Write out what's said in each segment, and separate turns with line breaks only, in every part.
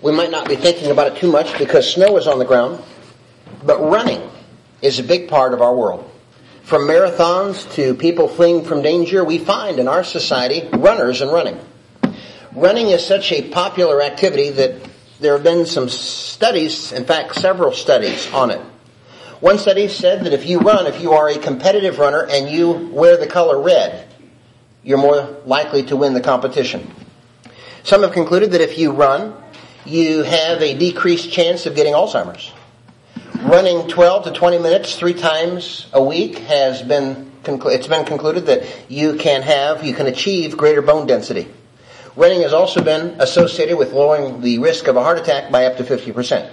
we might not be thinking about it too much because snow is on the ground, but running is a big part of our world. From marathons to people fleeing from danger, we find in our society runners and running. Running is such a popular activity that there have been some studies, in fact several studies on it. One study said that if you are a competitive runner and you wear the color red, you're more likely to win the competition. Some have concluded that if you run, you have a decreased chance of getting Alzheimer's. Running 12 to 20 minutes 3 times a week it's been concluded that you can achieve greater bone density. Running has also been associated with lowering the risk of a heart attack by up to 50%.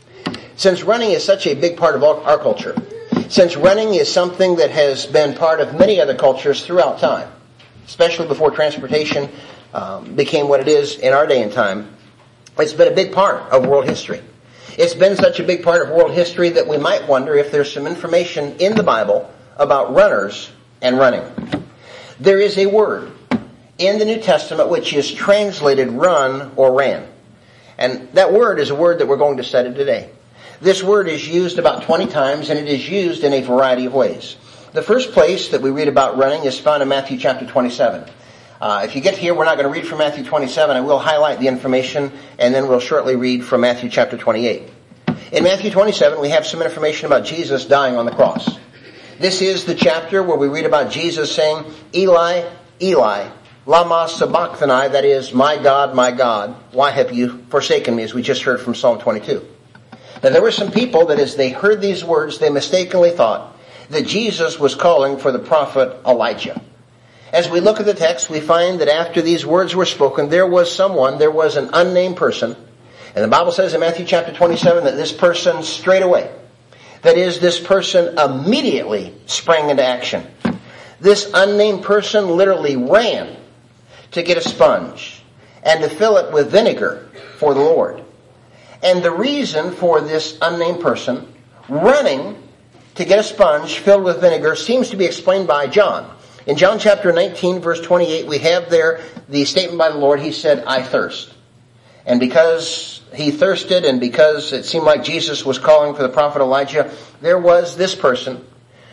Since running is such a big part of our culture, since running is something that has been part of many other cultures throughout time, especially before transportation became what it is in our day and time, it's been a big part of world history. It's been such a big part of world history that we might wonder if there's some information in the Bible about runners and running. There is a word in the New Testament which is translated run or ran. And that word is a word that we're going to study today. This word is used about 20 times and it is used in a variety of ways. The first place that we read about running is found in Matthew chapter 27. If you get here, we're not going to read from Matthew 27. I will highlight the information, and then we'll shortly read from Matthew chapter 28. In Matthew 27, we have some information about Jesus dying on the cross. This is the chapter where we read about Jesus saying, Eli, Eli, lama sabachthani, that is, my God, why have you forsaken me, as we just heard from Psalm 22. Now, there were some people that as they heard these words, they mistakenly thought that Jesus was calling for the prophet Elijah. As we look at the text, we find that after these words were spoken, there was an unnamed person. And the Bible says in Matthew chapter 27 that this person straight away, that is, this person immediately sprang into action. This unnamed person literally ran to get a sponge and to fill it with vinegar for the Lord. And the reason for this unnamed person running to get a sponge filled with vinegar seems to be explained by John. In John chapter 19, verse 28, we have there the statement by the Lord. He said, I thirst. And because he thirsted and because it seemed like Jesus was calling for the prophet Elijah, there was this person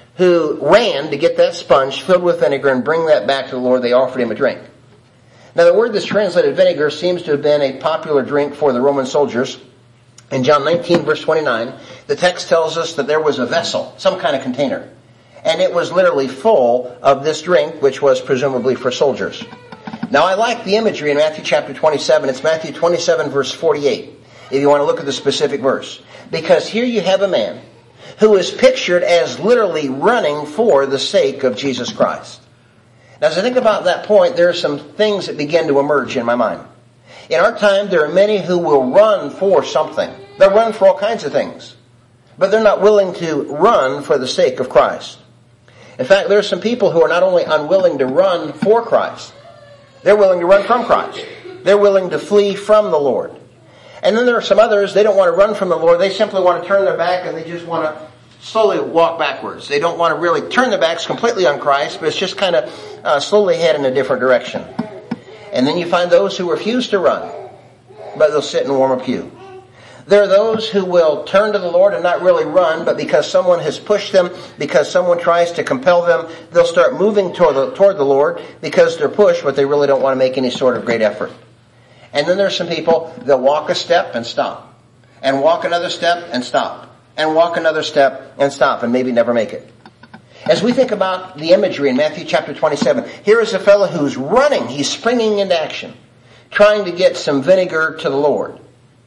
who ran to get that sponge filled with vinegar and bring that back to the Lord. They offered him a drink. Now, the word that's translated vinegar seems to have been a popular drink for the Roman soldiers. In John 19, verse 29, the text tells us that there was a vessel, some kind of container. And it was literally full of this drink, which was presumably for soldiers. Now, I like the imagery in Matthew chapter 27. It's Matthew 27, verse 48, if you want to look at the specific verse. Because here you have a man who is pictured as literally running for the sake of Jesus Christ. Now, as I think about that point, there are some things that begin to emerge in my mind. In our time, there are many who will run for something. They'll run for all kinds of things. But they're not willing to run for the sake of Christ. In fact, there are some people who are not only unwilling to run for Christ, they're willing to run from Christ. They're willing to flee from the Lord. And then there are some others, they don't want to run from the Lord. They simply want to turn their back and they just want to slowly walk backwards. They don't want to really turn their backs completely on Christ, but it's just kind of slowly head in a different direction. And then you find those who refuse to run, but they'll sit and warm a pew. There are those who will turn to the Lord and not really run, but because someone has pushed them, because someone tries to compel them, they'll start moving toward the Lord because they're pushed, but they really don't want to make any sort of great effort. And then there's some people that walk a step and stop, and walk another step and stop, and walk another step and stop, and maybe never make it. As we think about the imagery in Matthew chapter 27, here is a fellow who's running, he's springing into action, trying to get some vinegar to the Lord.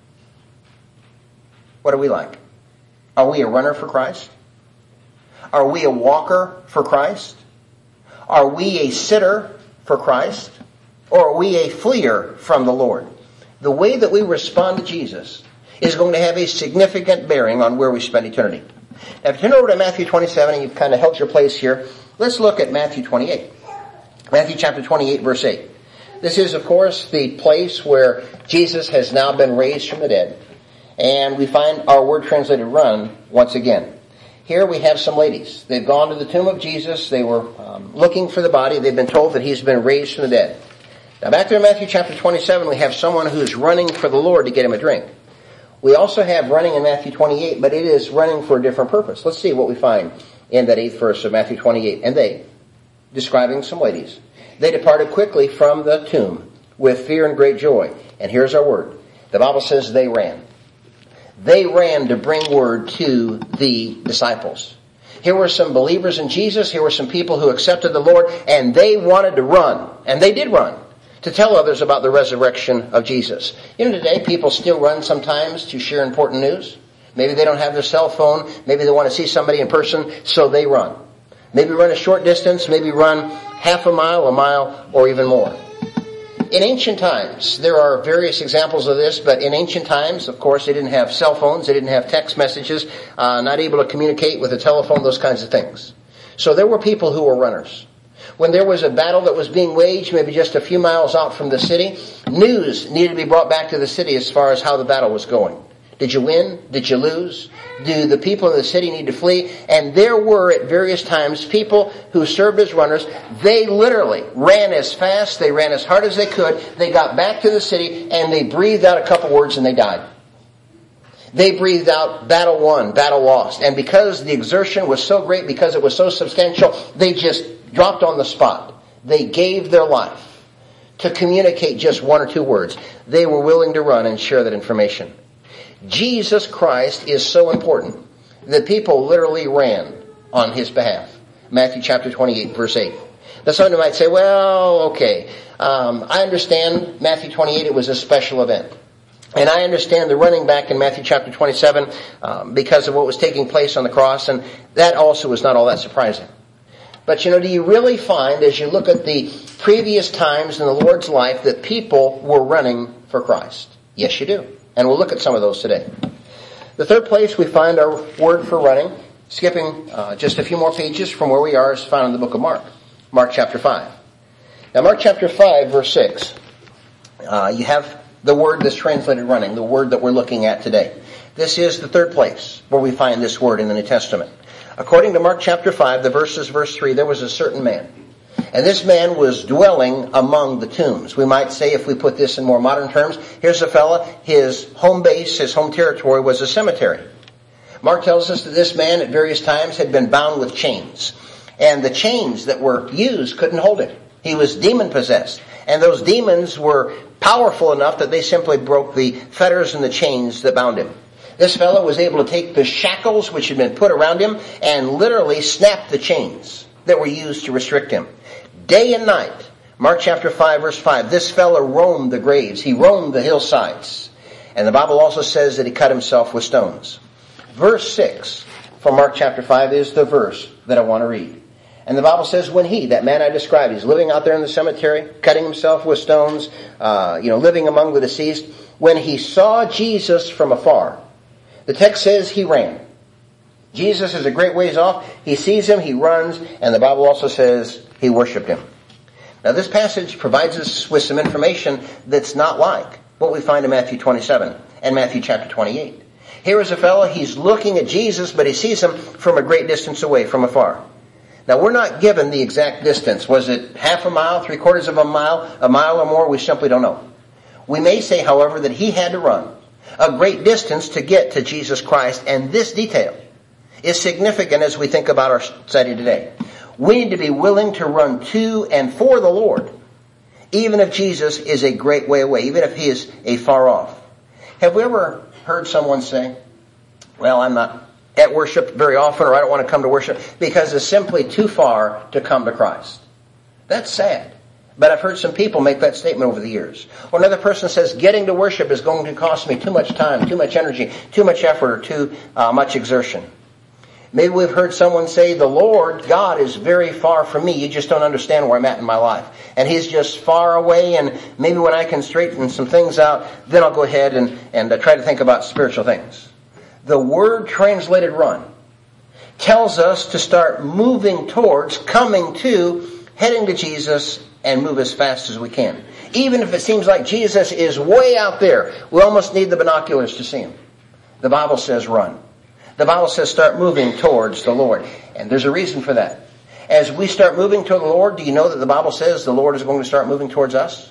What are we like? Are we a runner for Christ? Are we a walker for Christ? Are we a sitter for Christ? Or are we a fleer from the Lord? The way that we respond to Jesus is going to have a significant bearing on where we spend eternity. Now, if you turn over to Matthew 27, and you've kind of held your place here, let's look at Matthew 28. Matthew chapter 28, verse 8. This is, of course, the place where Jesus has now been raised from the dead. And we find our word translated run once again. Here we have some ladies. They've gone to the tomb of Jesus. They were looking for the body. They've been told that he's been raised from the dead. Now back there in Matthew chapter 27, we have someone who's running for the Lord to get him a drink. We also have running in Matthew 28, but it is running for a different purpose. Let's see what we find in that 8th verse of Matthew 28. And they, describing some ladies, they departed quickly from the tomb with fear and great joy. And here's our word. The Bible says they ran. They ran to bring word to the disciples. Here were some believers in Jesus. Here were some people who accepted the Lord, and they wanted to run. And they did run to tell others about the resurrection of Jesus. You know, today people still run sometimes to share important news. Maybe they don't have their cell phone. Maybe they want to see somebody in person, so they run. Maybe run a short distance. Maybe run half a mile, or even more. In ancient times, there are various examples of this, but in ancient times, of course, they didn't have cell phones, they didn't have text messages, not able to communicate with a telephone, those kinds of things. So there were people who were runners. When there was a battle that was being waged, maybe just a few miles out from the city, news needed to be brought back to the city as far as how the battle was going. Did you win? Did you lose? Do the people in the city need to flee? And there were at various times people who served as runners. They literally ran as fast, they ran as hard as they could. They got back to the city and they breathed out a couple words and they died. They breathed out battle won, battle lost. And because the exertion was so great, because it was so substantial, they just dropped on the spot. They gave their life to communicate just one or two words. They were willing to run and share that information. Jesus Christ is so important that people literally ran on his behalf. Matthew chapter 28, verse 8. Now somebody might say, well, okay, I understand Matthew 28, it was a special event. And I understand the running back in Matthew chapter 27 because of what was taking place on the cross, and that also was not all that surprising. But do you really find, as you look at the previous times in the Lord's life, that people were running for Christ? Yes, you do. And we'll look at some of those today. The third place we find our word for running, skipping just a few more pages from where we are, is found in the book of Mark. Mark chapter 5. Now Mark chapter 5, verse 6. You have the word that's translated running, the word that we're looking at today. This is the third place where we find this word in the New Testament. According to Mark chapter 5, the verses, verse 3, there was a certain man. And this man was dwelling among the tombs. We might say, if we put this in more modern terms, here's a fella, his home base, his home territory was a cemetery. Mark tells us that this man at various times had been bound with chains. And the chains that were used couldn't hold him. He was demon-possessed. And those demons were powerful enough that they simply broke the fetters and the chains that bound him. This fellow was able to take the shackles which had been put around him and literally snap the chains that were used to restrict him. Day and night, Mark chapter 5, verse 5, this fellow roamed the graves. He roamed the hillsides. And the Bible also says that he cut himself with stones. Verse 6 from Mark chapter 5 is the verse that I want to read. And the Bible says, when he, that man I described, he's living out there in the cemetery, cutting himself with stones, living among the deceased, when he saw Jesus from afar, the text says he ran. Jesus is a great ways off. He sees him, he runs, and the Bible also says he worshiped him. Now this passage provides us with some information that's not like what we find in Matthew 27 and Matthew chapter 28. Here is a fellow, he's looking at Jesus, but he sees him from a great distance away, from afar. Now we're not given the exact distance. Was it half a mile, 3/4 of a mile or more? We simply don't know. We may say, however, that he had to run a great distance to get to Jesus Christ, and this detail is significant as we think about our study today. We need to be willing to run to and for the Lord, even if Jesus is a great way away, even if he is a far off. Have we ever heard someone say, well, I'm not at worship very often, or I don't want to come to worship because it's simply too far to come to Christ? That's sad. But I've heard some people make that statement over the years. Or another person says, getting to worship is going to cost me too much time, too much energy, too much effort, or too much exertion. Maybe we've heard someone say, the Lord, God, is very far from me. You just don't understand where I'm at in my life. And he's just far away, and maybe when I can straighten some things out, then I'll go ahead and try to think about spiritual things. The word translated run tells us to start moving towards, coming to, heading to Jesus, and move as fast as we can. Even if it seems like Jesus is way out there, we almost need the binoculars to see him. The Bible says run. The Bible says start moving towards the Lord. And there's a reason for that. As we start moving toward the Lord, do you know that the Bible says the Lord is going to start moving towards us?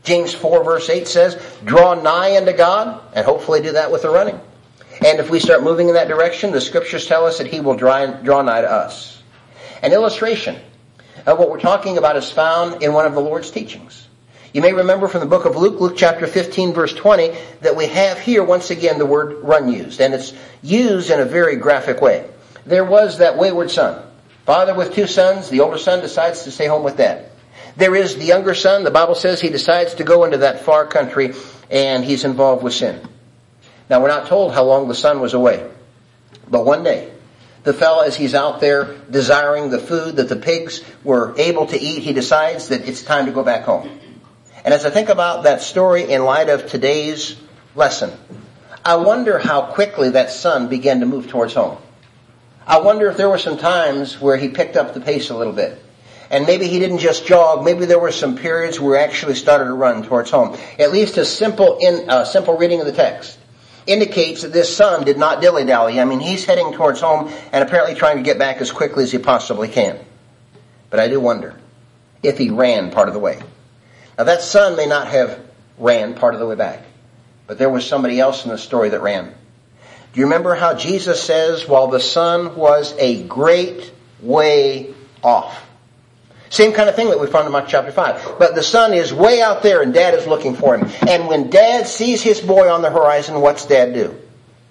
James 4 verse 8 says, draw nigh unto God, and hopefully do that with the running. And if we start moving in that direction, the scriptures tell us that he will draw nigh to us. An illustration of what we're talking about is found in one of the Lord's teachings. You may remember from the book of Luke, Luke chapter 15 verse 20, that we have here once again the word run used. And it's used in a very graphic way. There was that wayward son. Father with two sons, the older son decides to stay home with dad. There is the younger son, the Bible says he decides to go into that far country and he's involved with sin. Now we're not told how long the son was away. But one day, the fellow, as he's out there desiring the food that the pigs were able to eat, he decides that it's time to go back home. And as I think about that story in light of today's lesson, I wonder how quickly that son began to move towards home. I wonder if there were some times where he picked up the pace a little bit. And maybe he didn't just jog. Maybe there were some periods where he actually started to run towards home. At least a simple reading of the text indicates that this son did not dilly-dally. I mean, he's heading towards home and apparently trying to get back as quickly as he possibly can. But I do wonder if he ran part of the way. Now that son may not have ran part of the way back, but there was somebody else in the story that ran. Do you remember how Jesus says, while the son was a great way off? Same kind of thing that we found in Mark chapter 5. But the son is way out there and dad is looking for him. And when dad sees his boy on the horizon, what's dad do?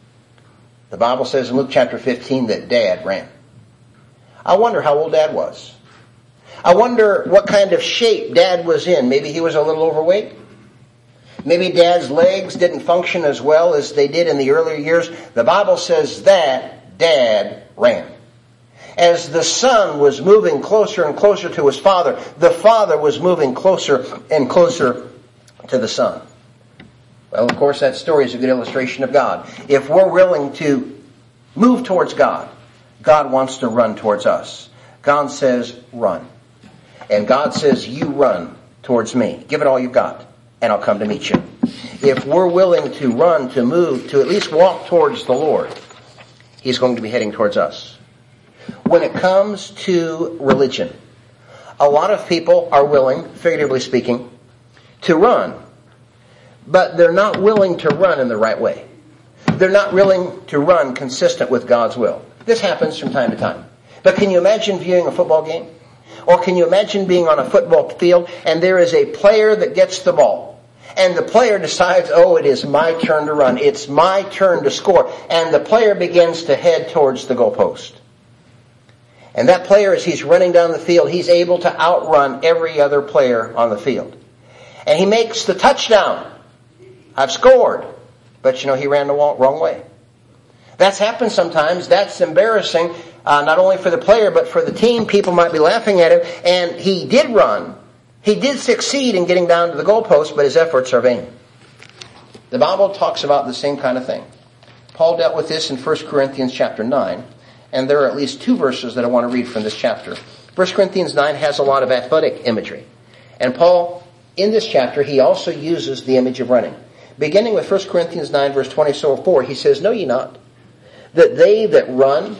The Bible says in Luke chapter 15 that dad ran. I wonder how old dad was. I wonder what kind of shape dad was in. Maybe he was a little overweight. Maybe dad's legs didn't function as well as they did in the earlier years. The Bible says that dad ran. As the son was moving closer and closer to his father, the father was moving closer and closer to the son. Well, of course, that story is a good illustration of God. If we're willing to move towards God, God wants to run towards us. God says, run. And God says, you run towards me. Give it all you've got, and I'll come to meet you. If we're willing to run, to move, to at least walk towards the Lord, He's going to be heading towards us. When it comes to religion, a lot of people are willing, figuratively speaking, to run. But they're not willing to run in the right way. They're not willing to run consistent with God's will. This happens from time to time. But can you imagine viewing a football game? Or can you imagine being on a football field and there is a player that gets the ball? And the player decides, oh, it is my turn to run. It's my turn to score. And the player begins to head towards the goalpost. And that player, as he's running down the field, he's able to outrun every other player on the field. And he makes the touchdown. I've scored. But he ran the wrong way. That's happened sometimes. That's embarrassing, not only for the player, but for the team. People might be laughing at him. And he did run. He did succeed in getting down to the goalpost, but his efforts are vain. The Bible talks about the same kind of thing. Paul dealt with this in 1 Corinthians chapter 9. And there are at least two verses that I want to read from this chapter. 1 Corinthians 9 has a lot of athletic imagery. And Paul, in this chapter, he also uses the image of running. Beginning with 1 Corinthians 9, verse 24, he says, know ye not, that they that run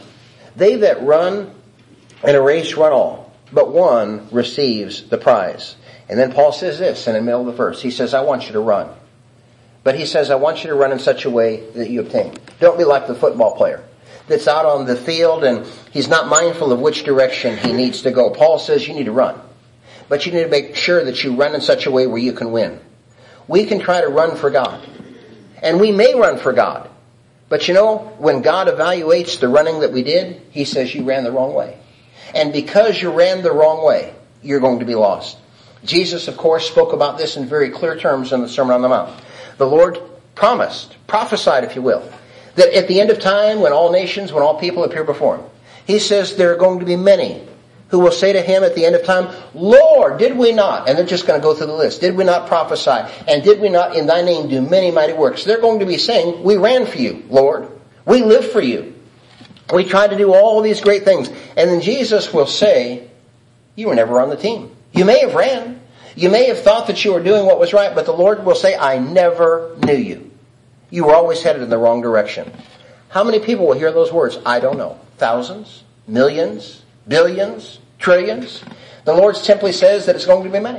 in a race run all, but one receives the prize. And then Paul says this in the middle of the verse. He says, I want you to run. But he says, I want you to run in such a way that you obtain. Don't be like the football player that's out on the field and he's not mindful of which direction he needs to go. Paul says you need to run. But you need to make sure that you run in such a way where you can win. We can try to run for God. And we may run for God. But when God evaluates the running that we did, He says you ran the wrong way. And because you ran the wrong way, you're going to be lost. Jesus, of course, spoke about this in very clear terms in the Sermon on the Mount. The Lord prophesied, if you will, that at the end of time, when all nations, when all people appear before Him, He says there are going to be many who will say to Him at the end of time, Lord, did we not? And they're just going to go through the list. Did we not prophesy? And did we not in Thy name do many mighty works? They're going to be saying, we ran for You, Lord. We lived for You. We tried to do all these great things. And then Jesus will say, you were never on the team. You may have ran. You may have thought that you were doing what was right, but the Lord will say, I never knew you. You were always headed in the wrong direction. How many people will hear those words? I don't know. Thousands? Millions? Billions? Trillions? The Lord simply says that it's going to be many.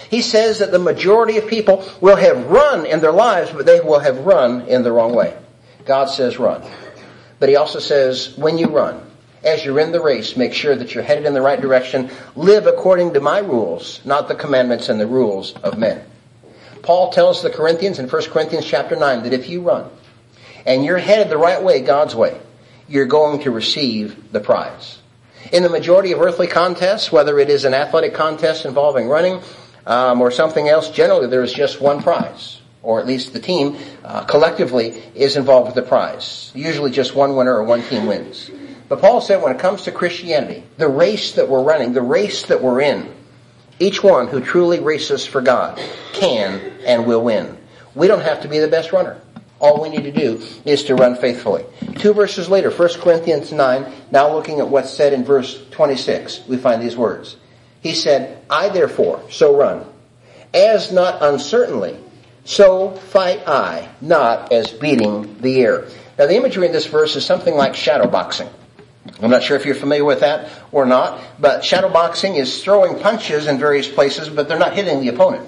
He says that the majority of people will have run in their lives, but they will have run in the wrong way. God says run. But he also says, when you run, as you're in the race, make sure that you're headed in the right direction. Live according to my rules, not the commandments and the rules of men. Paul tells the Corinthians in 1 Corinthians chapter 9 that if you run and you're headed the right way, God's way, you're going to receive the prize. In the majority of earthly contests, whether it is an athletic contest involving running or something else, generally there is just one prize. Or at least the team collectively is involved with the prize. Usually just one winner or one team wins. But Paul said when it comes to Christianity, the race that we're running, the race that we're in, each one who truly races for God can and will win. We don't have to be the best runner. All we need to do is to run faithfully. 2 verses later, 1 Corinthians 9, now looking at what's said in verse 26, we find these words. He said, I therefore so run, as not uncertainly, so fight I, not as beating the air. Now the imagery in this verse is something like shadow boxing. I'm not sure if you're familiar with that or not, but shadow boxing is throwing punches in various places, but they're not hitting the opponent.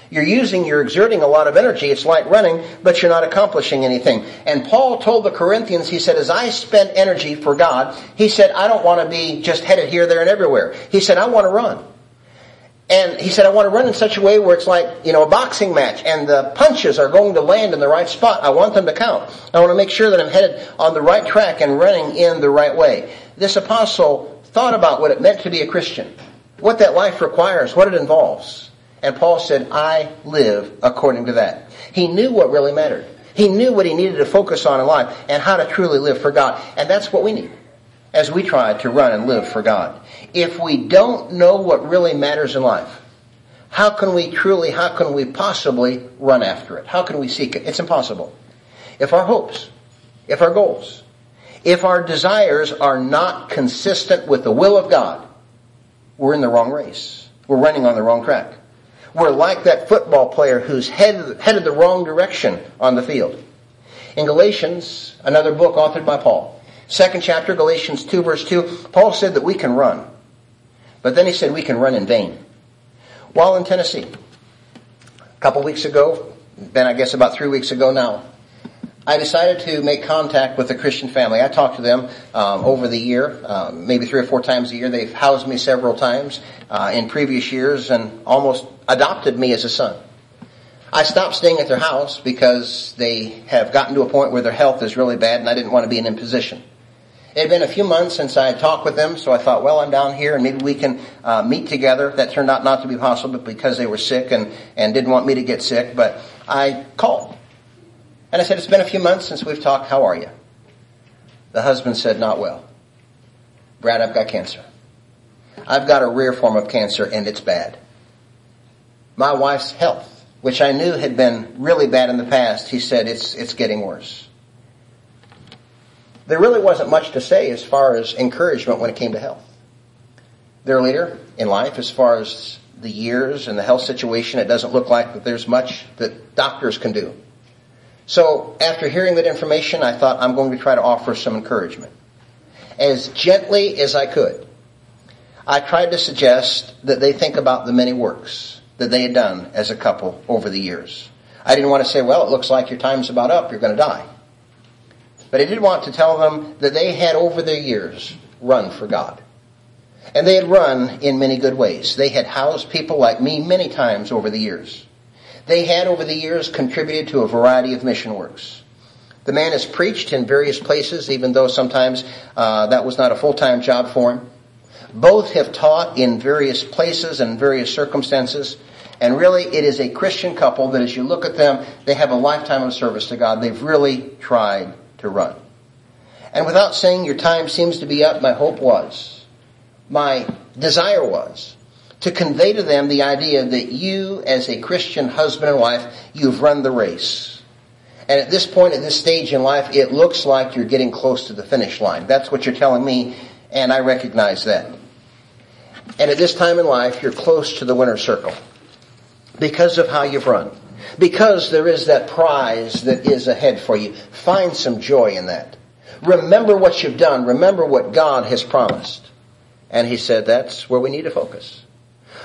You're exerting a lot of energy. It's like running, but you're not accomplishing anything. And Paul told the Corinthians, he said, as I spend energy for God, he said, I don't want to be just headed here, there, and everywhere. He said, I want to run. And he said, I want to run in such a way where it's like, a boxing match, and the punches are going to land in the right spot. I want them to count. I want to make sure that I'm headed on the right track and running in the right way. This apostle thought about what it meant to be a Christian, what that life requires, what it involves. And Paul said, I live according to that. He knew what really mattered. He knew what he needed to focus on in life and how to truly live for God. And that's what we need as we try to run and live for God. If we don't know what really matters in life, how can we possibly run after it? How can we seek it? It's impossible. If our hopes, if our goals, if our desires are not consistent with the will of God, we're in the wrong race. We're running on the wrong track. We're like that football player who's headed the wrong direction on the field. In Galatians, another book authored by Paul, 2nd chapter, Galatians 2 verse 2, Paul said that we can run. But then he said we can run in vain. While in Tennessee, a couple weeks ago, been I guess about 3 weeks ago now, I decided to make contact with a Christian family. I talked to them over the year, maybe 3 or 4 times a year. They've housed me several times in previous years and almost adopted me as a son. I stopped staying at their house because they have gotten to a point where their health is really bad and I didn't want to be in an imposition. It had been a few months since I had talked with them, so I thought, well, I'm down here and maybe we can meet together. That turned out not to be possible because they were sick and didn't want me to get sick, but I called. And I said, it's been a few months since we've talked. How are you? The husband said, not well. Brad, I've got cancer. I've got a rare form of cancer and it's bad. My wife's health, which I knew had been really bad in the past, he said, it's getting worse. There really wasn't much to say as far as encouragement when it came to health. They're later in life, as far as the years and the health situation, it doesn't look like that there's much that doctors can do. So after hearing that information, I thought I'm going to try to offer some encouragement. As gently as I could, I tried to suggest that they think about the many works that they had done as a couple over the years. I didn't want to say, well, it looks like your time's about up, you're going to die. But I did want to tell them that they had over their years run for God. And they had run in many good ways. They had housed people like me many times over the years. They had over the years contributed to a variety of mission works. The man has preached in various places, even though sometimes that was not a full-time job for him. Both have taught in various places and various circumstances. And really, it is a Christian couple that as you look at them, they have a lifetime of service to God. They've really tried to run. And without saying your time seems to be up, my desire was to convey to them the idea that you, as a Christian husband and wife, you've run the race. And at this point, at this stage in life, it looks like you're getting close to the finish line. That's what you're telling me, and I recognize that. And at this time in life, you're close to the winner's circle because of how you've run. Because there is that prize that is ahead for you. Find some joy in that. Remember what you've done. Remember what God has promised. And he said that's where we need to focus.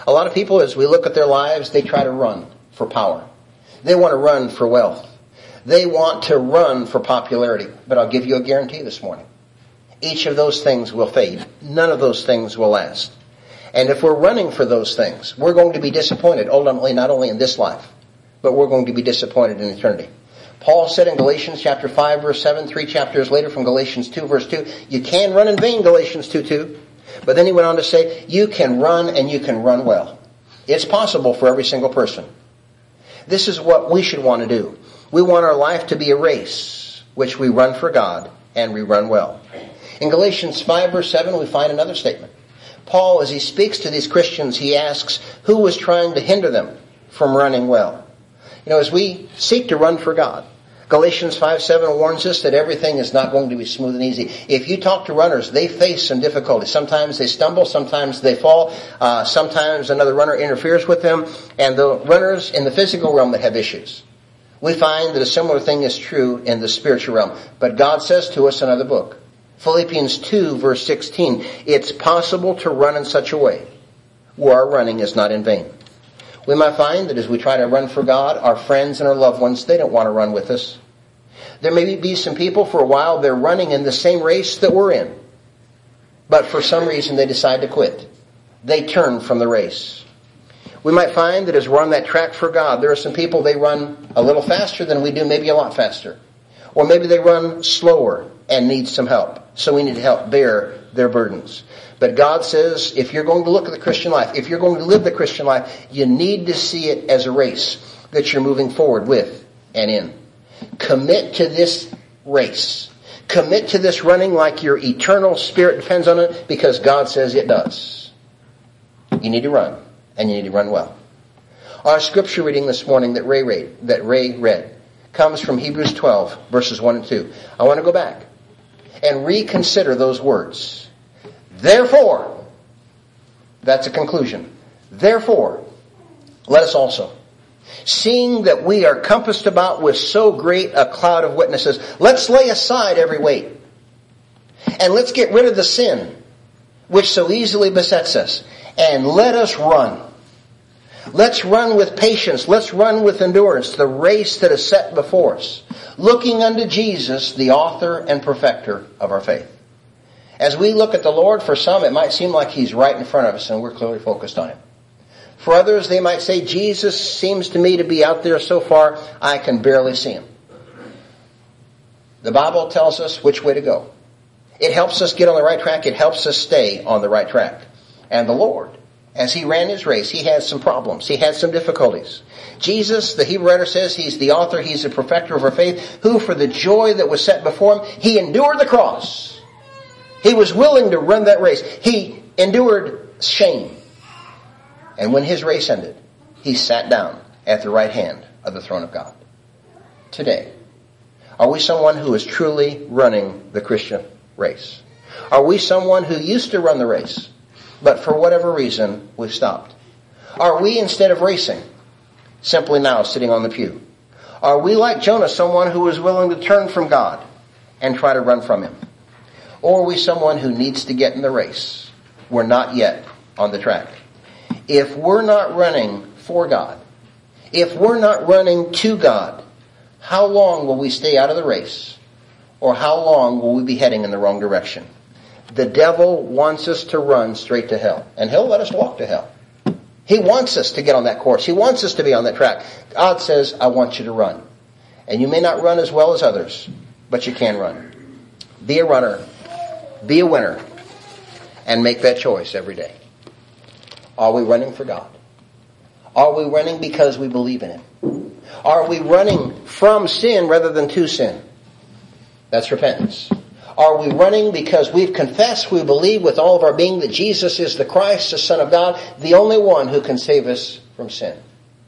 A lot of people, as we look at their lives, they try to run for power. They want to run for wealth. They want to run for popularity. But I'll give you a guarantee this morning. Each of those things will fade. None of those things will last. And if we're running for those things, we're going to be disappointed, ultimately, not only in this life, but we're going to be disappointed in eternity. Paul said in Galatians chapter 5, verse 7, 3 chapters later from Galatians 2, verse 2, you can run in vain, Galatians 2:2. But then he went on to say, you can run and you can run well. It's possible for every single person. This is what we should want to do. We want our life to be a race, which we run for God and we run well. In Galatians 5, verse 7, we find another statement. Paul, as he speaks to these Christians, he asks, who was trying to hinder them from running well? You know, as we seek to run for God, Galatians 5:7 warns us that everything is not going to be smooth and easy. If you talk to runners, they face some difficulties. Sometimes they stumble, sometimes they fall, sometimes another runner interferes with them, and the runners in the physical realm that have issues. We find that a similar thing is true in the spiritual realm. But God says to us in another book, Philippians 2, verse 16, it's possible to run in such a way where our running is not in vain. We might find that as we try to run for God, our friends and our loved ones, they don't want to run with us. There may be some people for a while, they're running in the same race that we're in. But for some reason they decide to quit. They turn from the race. We might find that as we're on that track for God, there are some people, they run a little faster than we do, maybe a lot faster. Or maybe they run slower and need some help. So we need to help bear their burdens. But God says, if you're going to look at the Christian life, if you're going to live the Christian life, you need to see it as a race that you're moving forward with and in. Commit to this race. Commit to this running like your eternal spirit depends on it, because God says it does. You need to run, and you need to run well. Our scripture reading this morning that Ray read comes from Hebrews 12, verses 1 and 2. I want to go back and reconsider those words. Therefore, that's a conclusion. Therefore, let us also, seeing that we are compassed about with so great a cloud of witnesses, let's lay aside every weight. And let's get rid of the sin which so easily besets us. And let us run. Let's run with patience. Let's run with endurance the race that is set before us, looking unto Jesus, the author and perfecter of our faith. As we look at the Lord, for some it might seem like He's right in front of us and we're clearly focused on Him. For others, they might say, Jesus seems to me to be out there so far, I can barely see Him. The Bible tells us which way to go. It helps us get on the right track. It helps us stay on the right track. And the Lord, as He ran His race, He had some problems. He had some difficulties. Jesus, the Hebrew writer says, He's the author, He's the perfecter of our faith, who for the joy that was set before Him, He endured the cross. He was willing to run that race. He endured shame. And when His race ended, He sat down at the right hand of the throne of God. Today, are we someone who is truly running the Christian race? Are we someone who used to run the race, but for whatever reason, we've stopped? Are we, instead of racing, simply now sitting on the pew? Are we like Jonah, someone who is willing to turn from God and try to run from Him? Or are we someone who needs to get in the race? We're not yet on the track. If we're not running for God, if we're not running to God, how long will we stay out of the race? Or how long will we be heading in the wrong direction? The devil wants us to run straight to hell. And he'll let us walk to hell. He wants us to get on that course. He wants us to be on that track. God says, I want you to run. And you may not run as well as others, but you can run. Be a runner. Be a winner. And make that choice every day. Are we running for God? Are we running because we believe in Him? Are we running from sin rather than to sin? That's repentance. Are we running because we've confessed, we believe with all of our being that Jesus is the Christ, the Son of God, the only one who can save us from sin?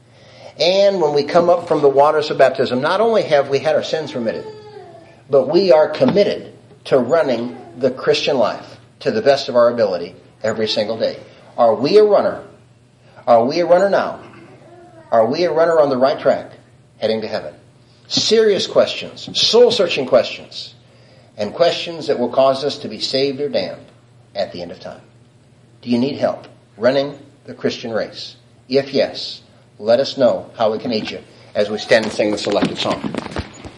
And when we come up from the waters of baptism, not only have we had our sins remitted, but we are committed to running the Christian life to the best of our ability every single day. Are we a runner? Are we a runner now? Are we a runner on the right track heading to heaven? Serious questions, soul-searching questions, and questions that will cause us to be saved or damned at the end of time. Do you need help running the Christian race? If yes, let us know how we can aid you as we stand and sing the selected song.